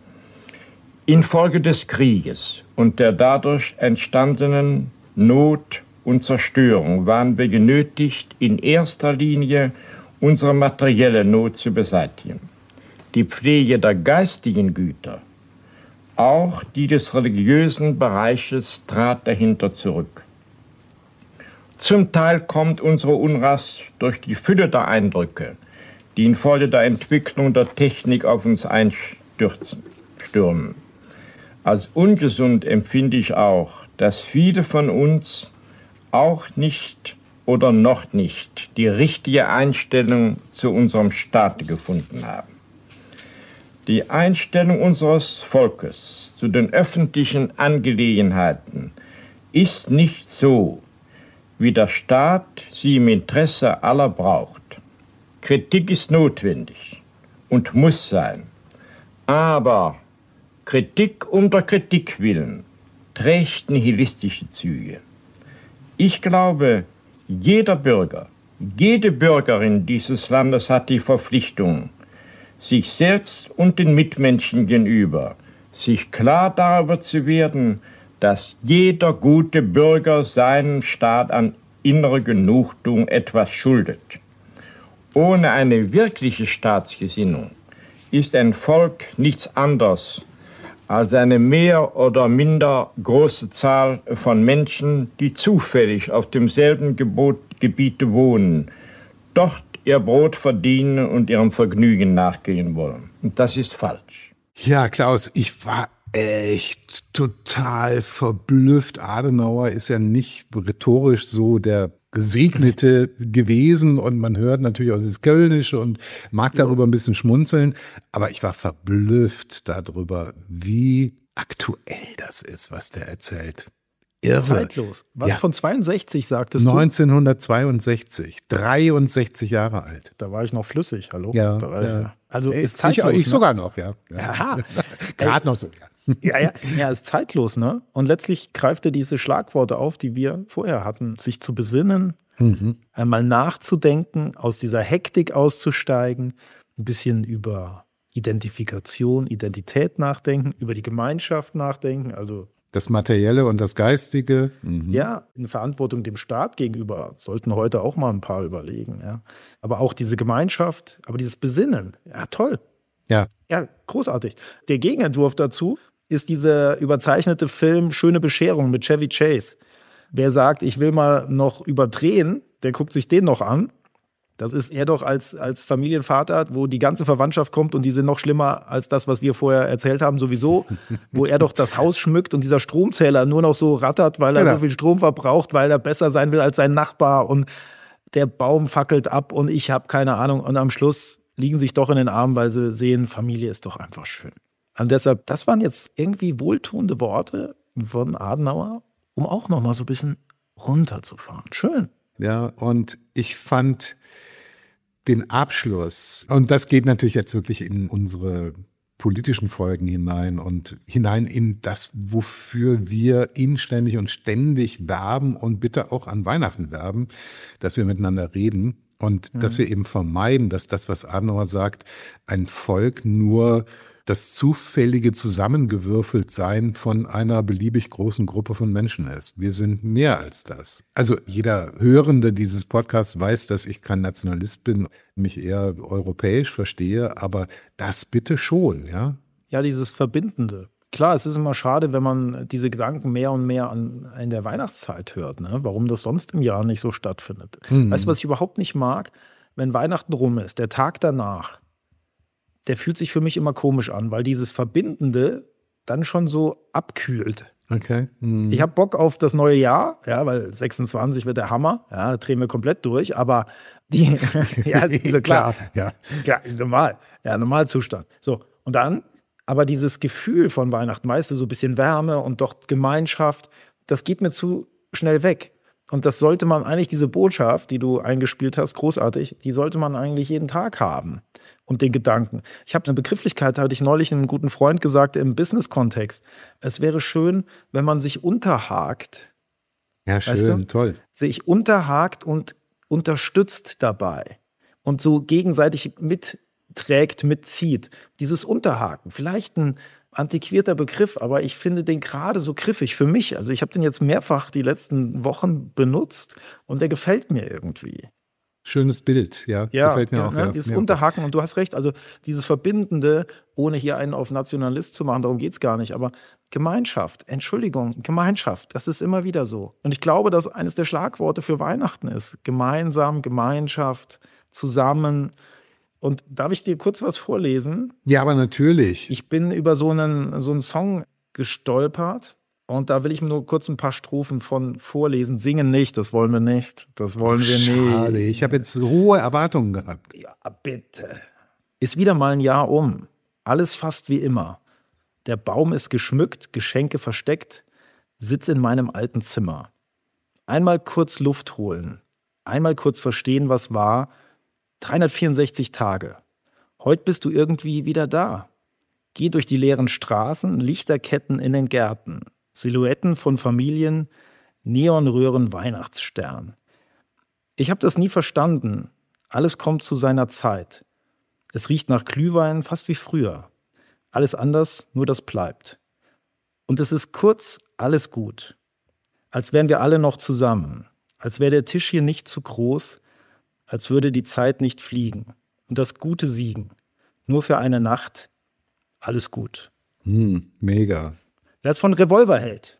Infolge des Krieges und der dadurch entstandenen Not und Zerstörung waren wir genötigt, in erster Linie unsere materielle Not zu beseitigen. Die Pflege der geistigen Güter, auch die des religiösen Bereiches, trat dahinter zurück. Zum Teil kommt unsere Unrast durch die Fülle der Eindrücke, die infolge der Entwicklung der Technik auf uns einstürzen. stürmen. Als ungesund empfinde ich auch, dass viele von uns auch nicht oder noch nicht die richtige Einstellung zu unserem Staat gefunden haben. Die Einstellung unseres Volkes zu den öffentlichen Angelegenheiten ist nicht so, wie der Staat sie im Interesse aller braucht. Kritik ist notwendig und muss sein, aber Kritik um der Kritik willen trägt nihilistische Züge. Ich glaube, jeder Bürger, jede Bürgerin dieses Landes hat die Verpflichtung, sich selbst und den Mitmenschen gegenüber, sich klar darüber zu werden, dass jeder gute Bürger seinem Staat an innerer Genugtuung etwas schuldet. Ohne eine wirkliche Staatsgesinnung ist ein Volk nichts anderes als eine mehr oder minder große Zahl von Menschen, die zufällig auf demselben Gebot, Gebiet wohnen, dort ihr Brot verdienen und ihrem Vergnügen nachgehen wollen. Und das ist falsch. Ja, Klaus, ich war echt total verblüfft. Adenauer ist ja nicht rhetorisch so der Gesegnete gewesen und man hört natürlich auch das Kölnische und mag darüber ein bisschen schmunzeln, aber ich war verblüfft darüber, wie aktuell das ist, was der erzählt. Irre. Zeitlos. Was Ja. von zweiundsechzig sagtest du? neunzehnhundertzweiundsechzig, dreiundsechzig Jahre alt. Da war ich noch flüssig, hallo? Ja, Da war ich, ja. Also Ich, ist zeitlos. ich, ich ne? sogar noch, ja. ja. Aha. Gerade noch so, ja. Ja, ja, ja, ist zeitlos, ne? Und letztlich greift er diese Schlagworte auf, die wir vorher hatten, sich zu besinnen, Mhm. einmal nachzudenken, aus dieser Hektik auszusteigen, ein bisschen über Identifikation, Identität nachdenken, über die Gemeinschaft nachdenken, also Das Materielle und das Geistige. Mhm. ja, in Verantwortung dem Staat gegenüber sollten heute auch mal ein paar überlegen, ja. Aber auch diese Gemeinschaft, aber dieses Besinnen, ja, toll. Ja. Ja, großartig. Der Gegenentwurf dazu ist dieser überzeichnete Film Schöne Bescherung mit Chevy Chase. Wer sagt, ich will mal noch überdrehen, der guckt sich den noch an. Das ist er doch als, als Familienvater, wo die ganze Verwandtschaft kommt und die sind noch schlimmer als das, was wir vorher erzählt haben, sowieso. Wo er doch das Haus schmückt und dieser Stromzähler nur noch so rattert, weil er Genau. so viel Strom verbraucht, weil er besser sein will als sein Nachbar und der Baum fackelt ab und ich habe keine Ahnung. Und am Schluss liegen sich doch in den Armen, weil sie sehen, Familie ist doch einfach schön. Und deshalb, das waren jetzt irgendwie wohltuende Worte von Adenauer, um auch noch mal so ein bisschen runterzufahren. Schön. Ja, und ich fand den Abschluss, und das geht natürlich jetzt wirklich in unsere politischen Folgen hinein und hinein in das, wofür wir inständig und ständig werben und bitte auch an Weihnachten werben, dass wir miteinander reden und mhm. dass wir eben vermeiden, dass das, was Adenauer sagt, ein Volk nur das zufällige Zusammengewürfeltsein von einer beliebig großen Gruppe von Menschen ist. Wir sind mehr als das. Also jeder Hörende dieses Podcasts weiß, dass ich kein Nationalist bin, mich eher europäisch verstehe, aber das bitte schon, ja. Ja, dieses Verbindende. Klar, es ist immer schade, wenn man diese Gedanken mehr und mehr an, in der Weihnachtszeit hört, ne? Warum das sonst im Jahr nicht so stattfindet. Mhm. Weißt du, was ich überhaupt nicht mag? Wenn Weihnachten rum ist, der Tag danach, der fühlt sich für mich immer komisch an, weil dieses Verbindende dann schon so abkühlt. Okay. Mhm. Ich habe Bock auf das neue Jahr, ja, weil sechsundzwanzig wird der Hammer, ja, da drehen wir komplett durch, aber die, ja, so klar, klar, ja. klar, normal, ja, Normalzustand. So, und dann, aber dieses Gefühl von Weihnachten, weißt du, so ein bisschen Wärme und doch Gemeinschaft, das geht mir zu schnell weg. Und das sollte man eigentlich, diese Botschaft, die du eingespielt hast, großartig, die sollte man eigentlich jeden Tag haben. Und den Gedanken. Ich habe eine Begrifflichkeit, da hatte ich neulich einem guten Freund gesagt, im Business-Kontext. Es wäre schön, wenn man sich unterhakt. Ja, schön, weißt du? Toll. Sich unterhakt und unterstützt dabei. Und so gegenseitig mitträgt, mitzieht. Dieses Unterhaken, vielleicht ein antiquierter Begriff, aber ich finde den gerade so griffig für mich. Also ich habe den jetzt mehrfach die letzten Wochen benutzt und der gefällt mir irgendwie. Schönes Bild, ja, ja gefällt mir ja, auch. Ne, ja. dieses ja. Unterhaken, und du hast recht, also dieses Verbindende, ohne hier einen auf Nationalist zu machen, darum geht es gar nicht, aber Gemeinschaft, Entschuldigung, Gemeinschaft, das ist immer wieder so. Und ich glaube, dass eines der Schlagworte für Weihnachten ist, gemeinsam, Gemeinschaft, zusammen Und darf ich dir kurz was vorlesen? Ja, aber natürlich. Ich bin über so einen, so einen Song gestolpert und da will ich mir nur kurz ein paar Strophen von vorlesen. Singen nicht, das wollen wir nicht. Das wollen wir nicht. Schade, ich habe jetzt hohe Erwartungen gehabt. Ja, bitte. Ist wieder mal ein Jahr um. Alles fast wie immer. Der Baum ist geschmückt, Geschenke versteckt. Sitz in meinem alten Zimmer. Einmal kurz Luft holen. Einmal kurz verstehen, was war. dreihundertvierundsechzig Tage. Heute bist du irgendwie wieder da. Geh durch die leeren Straßen, Lichterketten in den Gärten. Silhouetten von Familien, Neonröhren, Weihnachtsstern. Ich habe das nie verstanden. Alles kommt zu seiner Zeit. Es riecht nach Glühwein, fast wie früher. Alles anders, nur das bleibt. Und es ist kurz alles gut. Als wären wir alle noch zusammen. Als wäre der Tisch hier nicht zu groß. Als würde die Zeit nicht fliegen. Und das Gute siegen. Nur für eine Nacht. Alles gut. Hm, mega. Das ist von Revolverheld.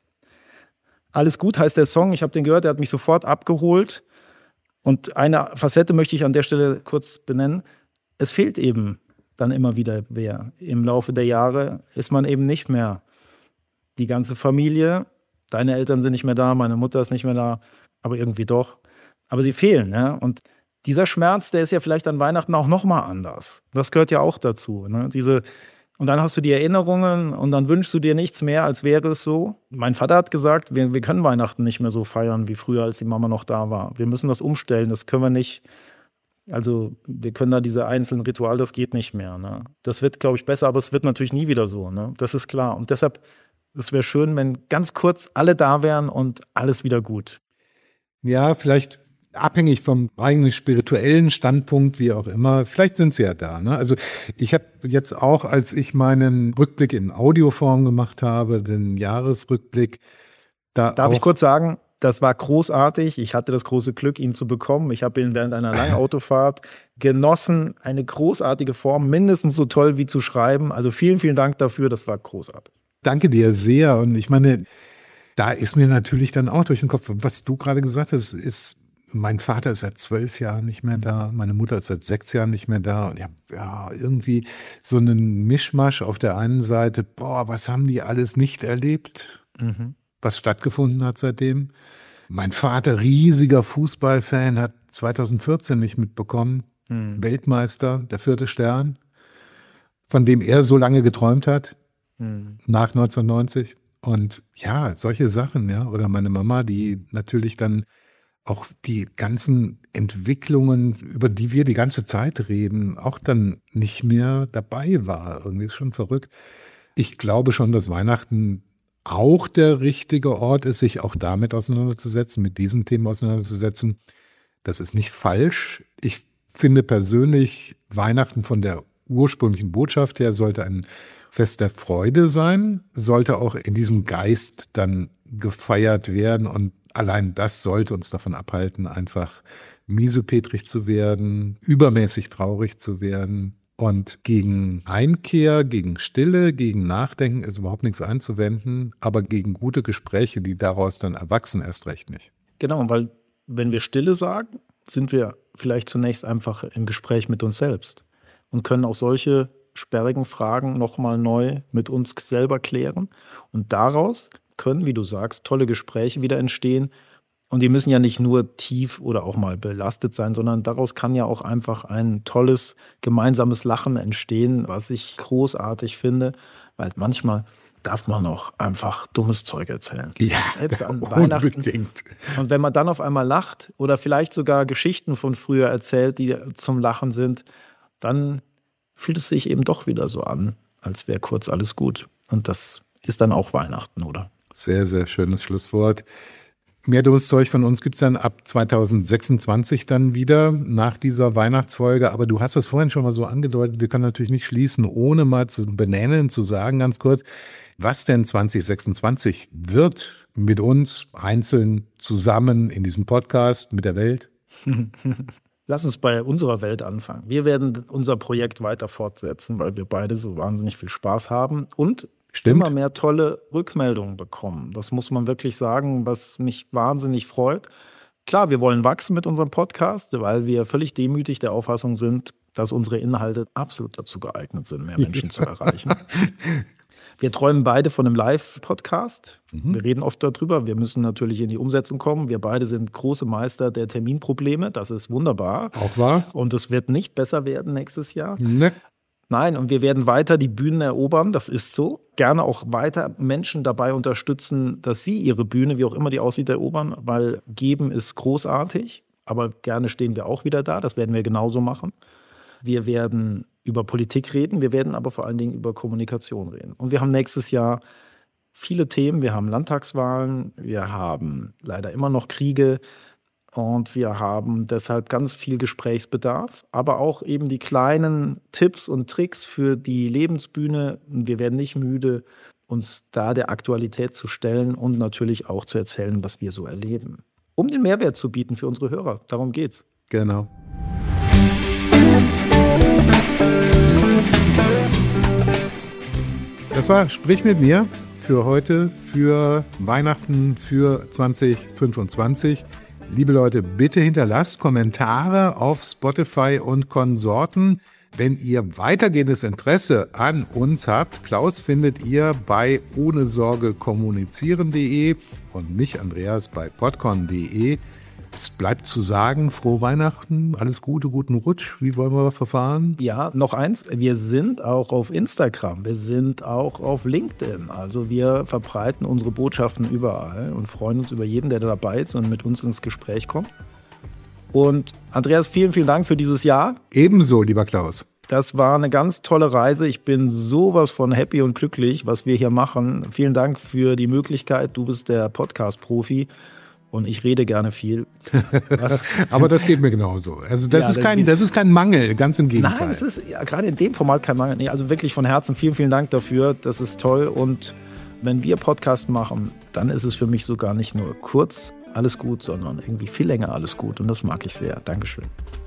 Alles gut heißt der Song. Ich habe den gehört, der hat mich sofort abgeholt. Und eine Facette möchte ich an der Stelle kurz benennen. Es fehlt eben dann immer wieder wer. Im Laufe der Jahre ist man eben nicht mehr die ganze Familie. Deine Eltern sind nicht mehr da, meine Mutter ist nicht mehr da, aber irgendwie doch. Aber sie fehlen, ja. Und dieser Schmerz, der ist ja vielleicht an Weihnachten auch nochmal anders. Das gehört ja auch dazu, ne? Diese Und dann hast du die Erinnerungen und dann wünschst du dir nichts mehr, als wäre es so. Mein Vater hat gesagt, wir, wir können Weihnachten nicht mehr so feiern wie früher, als die Mama noch da war. Wir müssen das umstellen, das können wir nicht. Also wir können da diese einzelnen Rituale, das geht nicht mehr. Ne? Das wird, glaube ich, besser, aber es wird natürlich nie wieder so. Ne? Das ist klar. Und deshalb, es wäre schön, wenn ganz kurz alle da wären und alles wieder gut. Ja, vielleicht abhängig vom eigenen spirituellen Standpunkt, wie auch immer. Vielleicht sind sie ja da. Ne? Also ich habe jetzt auch, als ich meinen Rückblick in Audioform gemacht habe, den Jahresrückblick, da Darf auch ich kurz sagen, das war großartig. Ich hatte das große Glück, ihn zu bekommen. Ich habe ihn während einer langen Autofahrt genossen. Eine großartige Form, mindestens so toll wie zu schreiben. Also vielen, vielen Dank dafür. Das war großartig. Danke dir sehr. Und ich meine, da ist mir natürlich dann auch durch den Kopf, was du gerade gesagt hast, ist, mein Vater ist seit zwölf Jahren nicht mehr da, meine Mutter ist seit sechs Jahren nicht mehr da. Und ja, ja, irgendwie so einen Mischmasch auf der einen Seite, boah, was haben die alles nicht erlebt, Mhm. was stattgefunden hat seitdem. Mein Vater, riesiger Fußballfan, hat zweitausendvierzehn nicht mitbekommen, Mhm. Weltmeister, der vierte Stern, von dem er so lange geträumt hat, Mhm. nach neunzehnhundertneunzig. Und ja, solche Sachen, ja. Oder meine Mama, die natürlich dann auch die ganzen Entwicklungen, über die wir die ganze Zeit reden, auch dann nicht mehr dabei war. Irgendwie ist schon verrückt. Ich glaube schon, dass Weihnachten auch der richtige Ort ist, sich auch damit auseinanderzusetzen, mit diesen Themen auseinanderzusetzen. Das ist nicht falsch. Ich finde persönlich, Weihnachten von der ursprünglichen Botschaft her sollte ein Fest der Freude sein, sollte auch in diesem Geist dann gefeiert werden und allein das sollte uns davon abhalten, einfach miesepetrig zu werden, übermäßig traurig zu werden. Und gegen Einkehr, gegen Stille, gegen Nachdenken ist überhaupt nichts einzuwenden, aber gegen gute Gespräche, die daraus dann erwachsen, erst recht nicht. Genau, weil wenn wir Stille sagen, sind wir vielleicht zunächst einfach im Gespräch mit uns selbst und können auch solche sperrigen Fragen nochmal neu mit uns selber klären. Und daraus können, wie du sagst, tolle Gespräche wieder entstehen. Und die müssen ja nicht nur tief oder auch mal belastet sein, sondern daraus kann ja auch einfach ein tolles gemeinsames Lachen entstehen, was ich großartig finde, weil manchmal darf man auch einfach dummes Zeug erzählen. Ja, Selbst an Weihnachten. unbedingt. Und wenn man dann auf einmal lacht oder vielleicht sogar Geschichten von früher erzählt, die zum Lachen sind, dann fühlt es sich eben doch wieder so an, als wäre kurz alles gut. Und das ist dann auch Weihnachten, oder? Sehr, sehr schönes Schlusswort. Mehr dummes Zeug von uns gibt es dann ab zweitausendsechsundzwanzig dann wieder nach dieser Weihnachtsfolge. Aber du hast das vorhin schon mal so angedeutet. Wir können natürlich nicht schließen, ohne mal zu benennen, zu sagen ganz kurz, was denn zwanzig sechsundzwanzig wird mit uns einzeln zusammen in diesem Podcast mit der Welt. Lass uns bei unserer Welt anfangen. Wir werden unser Projekt weiter fortsetzen, weil wir beide so wahnsinnig viel Spaß haben und Stimmt. immer mehr tolle Rückmeldungen bekommen. Das muss man wirklich sagen, was mich wahnsinnig freut. Klar, wir wollen wachsen mit unserem Podcast, weil wir völlig demütig der Auffassung sind, dass unsere Inhalte absolut dazu geeignet sind, mehr Menschen zu erreichen. Wir träumen beide von einem Live-Podcast. Mhm. Wir reden oft darüber. Wir müssen natürlich in die Umsetzung kommen. Wir beide sind große Meister der Terminprobleme. Das ist wunderbar. Auch wahr. Und es wird nicht besser werden nächstes Jahr. Ne. Nein, und wir werden weiter die Bühnen erobern. Das ist so. Gerne auch weiter Menschen dabei unterstützen, dass sie ihre Bühne, wie auch immer die aussieht, erobern. Weil geben ist großartig. Aber gerne stehen wir auch wieder da. Das werden wir genauso machen. Wir werden über Politik reden, wir werden aber vor allen Dingen über Kommunikation reden. Und wir haben nächstes Jahr viele Themen. Wir haben Landtagswahlen, wir haben leider immer noch Kriege und wir haben deshalb ganz viel Gesprächsbedarf, aber auch eben die kleinen Tipps und Tricks für die Lebensbühne. Wir werden nicht müde, uns da der Aktualität zu stellen und natürlich auch zu erzählen, was wir so erleben. Um den Mehrwert zu bieten für unsere Hörer. Darum geht's. Genau. Das war Sprich mit mir für heute, für Weihnachten, für zwanzig fünfundzwanzig. Liebe Leute, bitte hinterlasst Kommentare auf Spotify und Konsorten. Wenn ihr weitergehendes Interesse an uns habt, Klaus findet ihr bei ohne sorge kommunizieren punkt de und mich, Andreas, bei podcon punkt de. Es bleibt zu sagen, frohe Weihnachten, alles Gute, guten Rutsch. Wie wollen wir verfahren? Ja, noch eins, wir sind auch auf Instagram, wir sind auch auf LinkedIn. Also wir verbreiten unsere Botschaften überall und freuen uns über jeden, der dabei ist und mit uns ins Gespräch kommt. Und Andreas, vielen, vielen Dank für dieses Jahr. Ebenso, lieber Klaus. Das war eine ganz tolle Reise. Ich bin sowas von happy und glücklich, was wir hier machen. Vielen Dank für die Möglichkeit. Du bist der Podcast-Profi. Und ich rede gerne viel. Aber das geht mir genauso. Also das, ja, ist, das, kein, das ist kein Mangel, ganz im Gegenteil. Nein, es ist ja, gerade in dem Format kein Mangel. Nee, also wirklich von Herzen vielen, vielen Dank dafür. Das ist toll. Und wenn wir Podcast machen, dann ist es für mich sogar nicht nur kurz alles gut, sondern irgendwie viel länger alles gut. Und das mag ich sehr. Dankeschön.